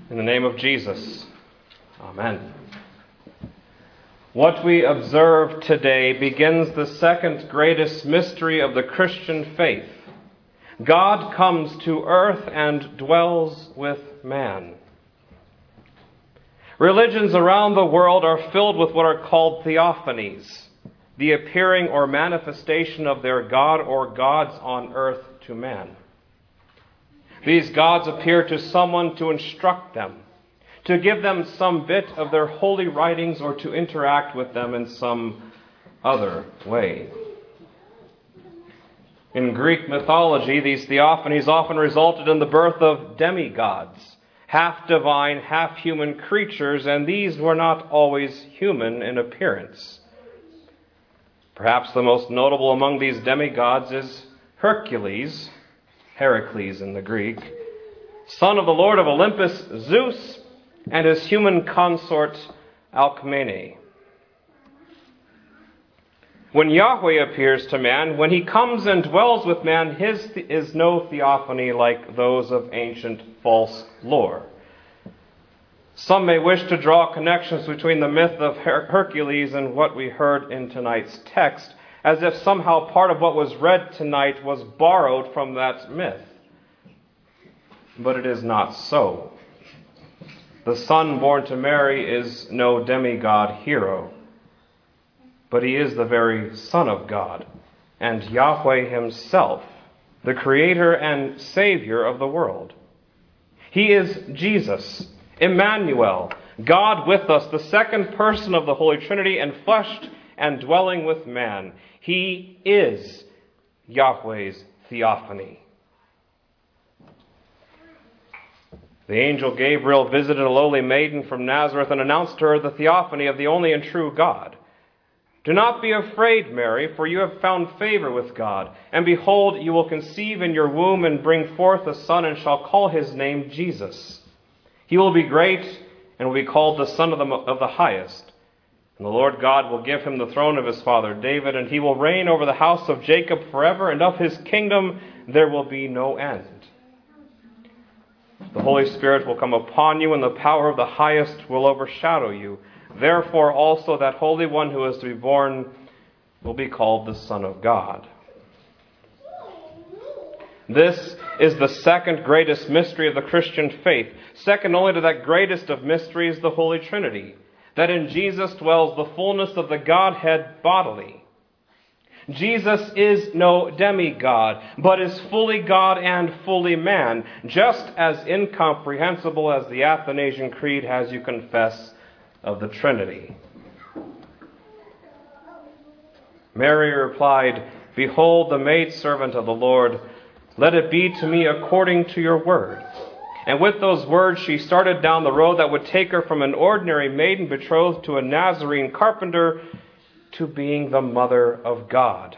In the name of Jesus, Amen. What we observe today begins the second greatest mystery of the Christian faith. God comes to earth and dwells with man. Religions around the world are filled with what are called theophanies, the appearing or manifestation of their God or gods on earth to man. These gods appear to someone to instruct them, to give them some bit of their holy writings, or to interact with them in some other way. In Greek mythology, these theophanies often resulted in the birth of demigods, half divine, half human creatures, and these were not always human in appearance. Perhaps the most notable among these demigods is Hercules in the Greek, son of the Lord of Olympus, Zeus, and his human consort, Alcmene. When Yahweh appears to man, when he comes and dwells with man, his is no theophany like those of ancient false lore. Some may wish to draw connections between the myth of Hercules and what we heard in tonight's text, as if somehow part of what was read tonight was borrowed from that myth. But it is not so. The Son born to Mary is no demigod hero, but he is the very Son of God, and Yahweh himself, the Creator and Savior of the world. He is Jesus, Emmanuel, God with us, the second person of the Holy Trinity, enfleshed and dwelling with man. He is Yahweh's theophany. The angel Gabriel visited a lowly maiden from Nazareth and announced to her the theophany of the only and true God. "Do not be afraid, Mary, for you have found favor with God. And behold, you will conceive in your womb and bring forth a son, and shall call his name Jesus. He will be great and will be called the Son of the Highest. And the Lord God will give him the throne of his father David, and he will reign over the house of Jacob forever, and of his kingdom there will be no end. The Holy Spirit will come upon you, and the power of the Highest will overshadow you. Therefore also that Holy One who is to be born will be called the Son of God." This is the second greatest mystery of the Christian faith, second only to that greatest of mysteries, the Holy Trinity, that in Jesus dwells the fullness of the Godhead bodily. Jesus is no demigod, but is fully God and fully man, just as incomprehensible as the Athanasian Creed has you confess of the Trinity. Mary replied, "Behold the maidservant of the Lord, let it be to me according to your word." And with those words she started down the road that would take her from an ordinary maiden betrothed to a Nazarene carpenter to being the Mother of God.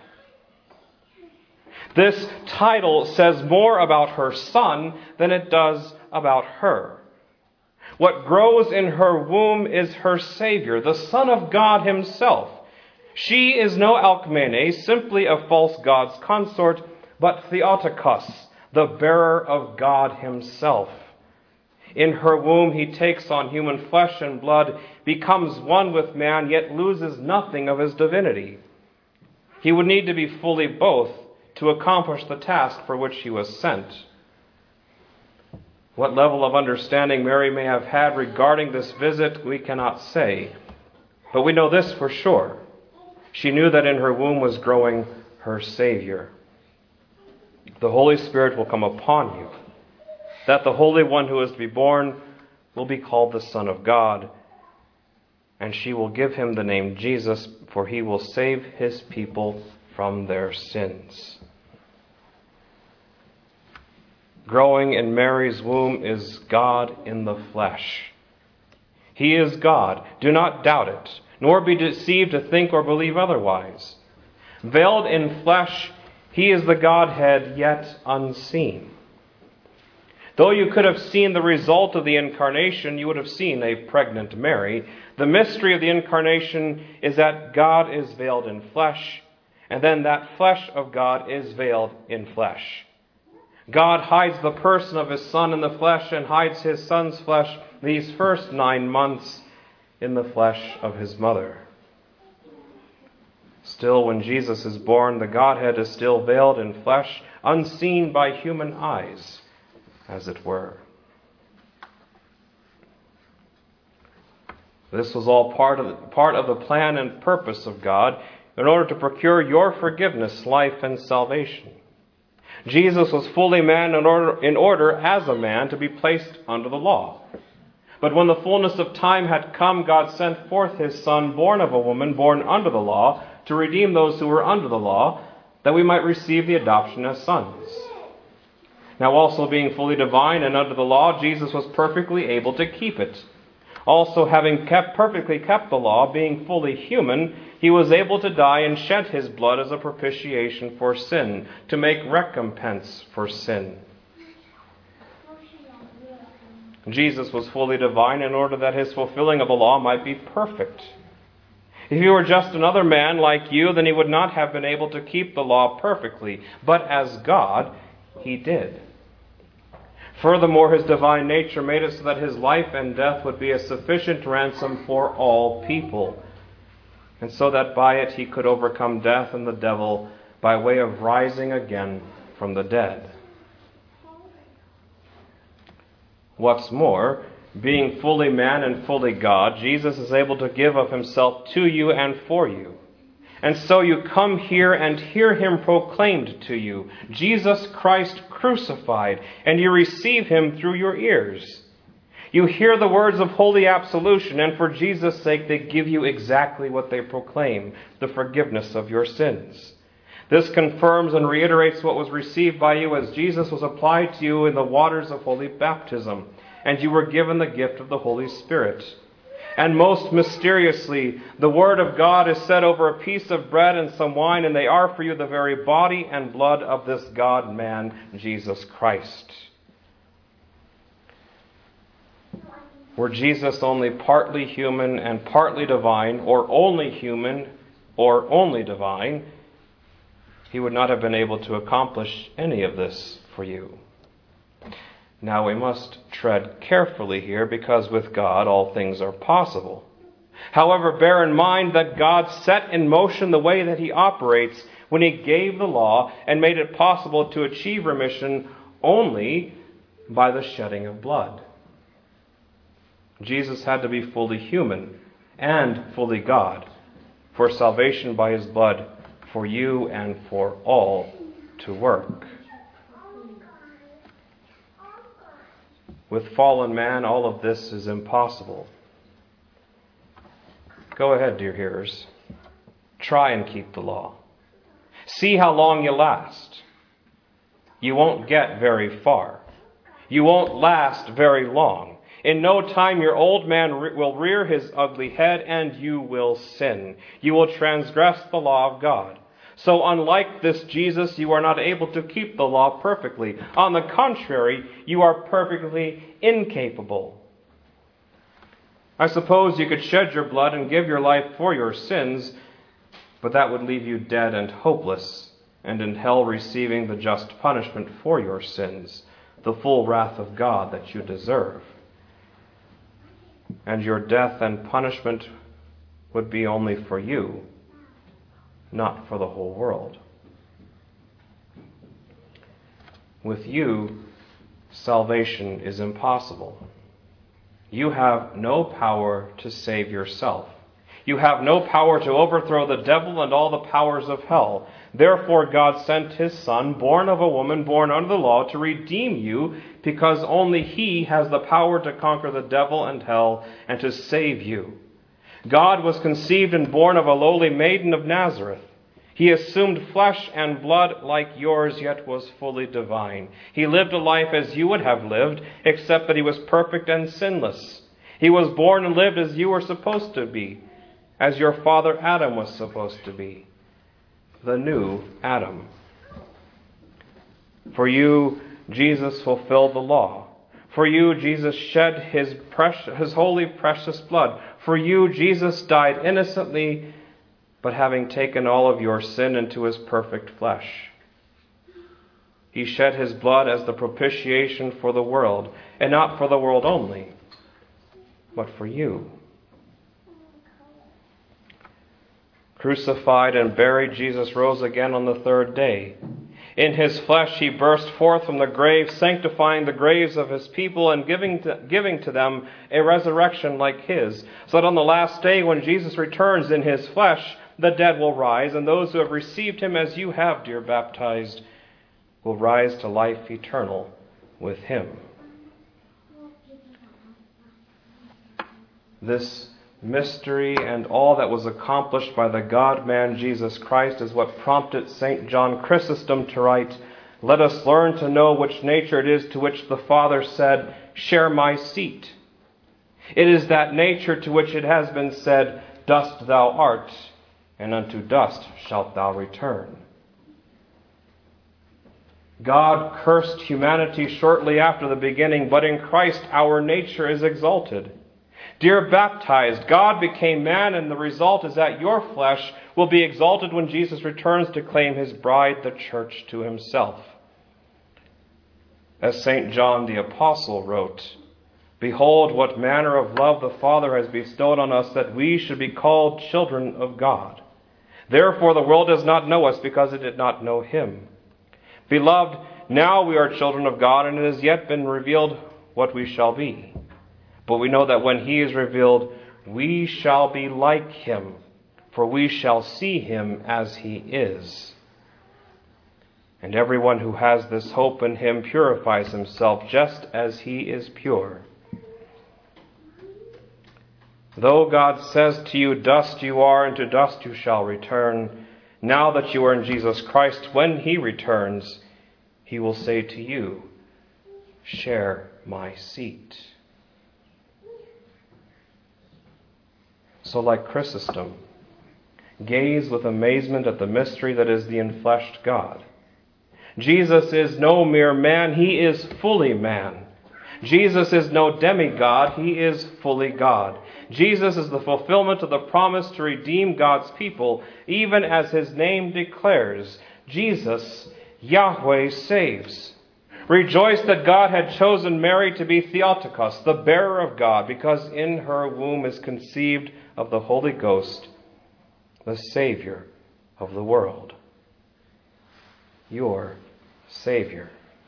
This title says more about her son than it does about her. What grows in her womb is her Savior, the Son of God himself. She is no Alcmene, simply a false god's consort, but Theotokos, the bearer of God himself. In her womb he takes on human flesh and blood, becomes one with man, yet loses nothing of his divinity. He would need to be fully both to accomplish the task for which he was sent. What level of understanding Mary may have had regarding this visit, we cannot say. But we know this for sure. She knew that in her womb was growing her Savior. The Holy Spirit will come upon you, that the Holy One who is to be born will be called the Son of God, and she will give him the name Jesus, for he will save his people from their sins. Growing in Mary's womb is God in the flesh. He is God. Do not doubt it, nor be deceived to think or believe otherwise. Veiled in flesh, he is the Godhead, yet unseen. Though you could have seen the result of the incarnation, you would have seen a pregnant Mary. The mystery of the incarnation is that God is veiled in flesh, and then that flesh of God is veiled in flesh. God hides the person of his Son in the flesh and hides his Son's flesh these first 9 months in the flesh of his mother. Still, when Jesus is born, the Godhead is still veiled in flesh, unseen by human eyes, as it were. This was all part of the plan and purpose of God in order to procure your forgiveness, life, and salvation. Jesus was fully man in order as a man to be placed under the law. But when the fullness of time had come, God sent forth his Son, born of a woman, born under the law, to redeem those who were under the law, that we might receive the adoption as sons. Now also being fully divine and under the law, Jesus was perfectly able to keep it. Also having perfectly kept the law, being fully human, he was able to die and shed his blood as a propitiation for sin, to make recompense for sin. Jesus was fully divine in order that his fulfilling of the law might be perfect. If he were just another man like you, then he would not have been able to keep the law perfectly. But as God, he did. Furthermore, his divine nature made it so that his life and death would be a sufficient ransom for all people, and so that by it he could overcome death and the devil by way of rising again from the dead. What's more, being fully man and fully God, Jesus is able to give of himself to you and for you. And so you come here and hear him proclaimed to you, Jesus Christ crucified, and you receive him through your ears. You hear the words of holy absolution, and for Jesus' sake they give you exactly what they proclaim, the forgiveness of your sins. This confirms and reiterates what was received by you as Jesus was applied to you in the waters of holy baptism, and you were given the gift of the Holy Spirit. And most mysteriously, the Word of God is set over a piece of bread and some wine, and they are for you the very body and blood of this God-man, Jesus Christ. Were Jesus only partly human and partly divine, or only human or only divine, he would not have been able to accomplish any of this for you. Now we must tread carefully here, because with God all things are possible. However, bear in mind that God set in motion the way that he operates when he gave the law and made it possible to achieve remission only by the shedding of blood. Jesus had to be fully human and fully God for salvation by his blood for you and for all to work. With fallen man, all of this is impossible. Go ahead, dear hearers. Try and keep the law. See how long you last. You won't get very far. You won't last very long. In no time your old man will rear his ugly head, and you will sin. You will transgress the law of God. So unlike this Jesus, you are not able to keep the law perfectly. On the contrary, you are perfectly incapable. I suppose you could shed your blood and give your life for your sins, but that would leave you dead and hopeless, and in hell receiving the just punishment for your sins, the full wrath of God that you deserve. And your death and punishment would be only for you, not for the whole world. With you, salvation is impossible. You have no power to save yourself. You have no power to overthrow the devil and all the powers of hell. Therefore God sent his Son, born of a woman, born under the law, to redeem you, because only he has the power to conquer the devil and hell and to save you. God was conceived and born of a lowly maiden of Nazareth. He assumed flesh and blood like yours, yet was fully divine. He lived a life as you would have lived, except that he was perfect and sinless. He was born and lived as you were supposed to be, as your father Adam was supposed to be, the new Adam. For you, Jesus fulfilled the law. For you, Jesus shed his holy, precious blood. For you, Jesus died innocently, but having taken all of your sin into his perfect flesh. He shed his blood as the propitiation for the world, and not for the world only, but for you. Crucified and buried, Jesus rose again on the third day. In his flesh he burst forth from the grave, sanctifying the graves of his people and giving to them a resurrection like his, so that on the last day when Jesus returns in his flesh, the dead will rise, and those who have received him as you have, dear baptized, will rise to life eternal with him. This mystery and all that was accomplished by the God-man Jesus Christ is what prompted St. John Chrysostom to write, "Let us learn to know which nature it is to which the Father said, 'Share my seat.' It is that nature to which it has been said, 'Dust thou art, and unto dust shalt thou return.'" God cursed humanity shortly after the beginning, but in Christ our nature is exalted. Dear baptized, God became man, and the result is that your flesh will be exalted when Jesus returns to claim his bride, the church, to himself. As St. John the Apostle wrote, "Behold, what manner of love the Father has bestowed on us, that we should be called children of God. Therefore the world does not know us, because it did not know him. Beloved, now we are children of God, and it has yet been revealed what we shall be. But we know that when he is revealed, we shall be like him, for we shall see him as he is. And everyone who has this hope in him purifies himself just as he is pure. Though God says to you, 'Dust you are, and to dust you shall return,' now that you are in Jesus Christ, when he returns, he will say to you, 'Share my seat.'" So like Chrysostom, gaze with amazement at the mystery that is the enfleshed God. Jesus is no mere man, he is fully man. Jesus is no demigod, he is fully God. Jesus is the fulfillment of the promise to redeem God's people, even as his name declares. Jesus, Yahweh, saves. Rejoice that God had chosen Mary to be Theotokos, the bearer of God, because in her womb is conceived of the Holy Ghost, the Savior of the world. Your Savior.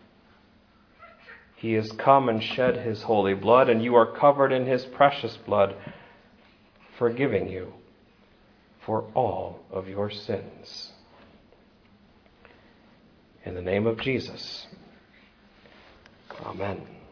He has come and shed his holy blood, and you are covered in his precious blood, forgiving you for all of your sins. In the name of Jesus, amen.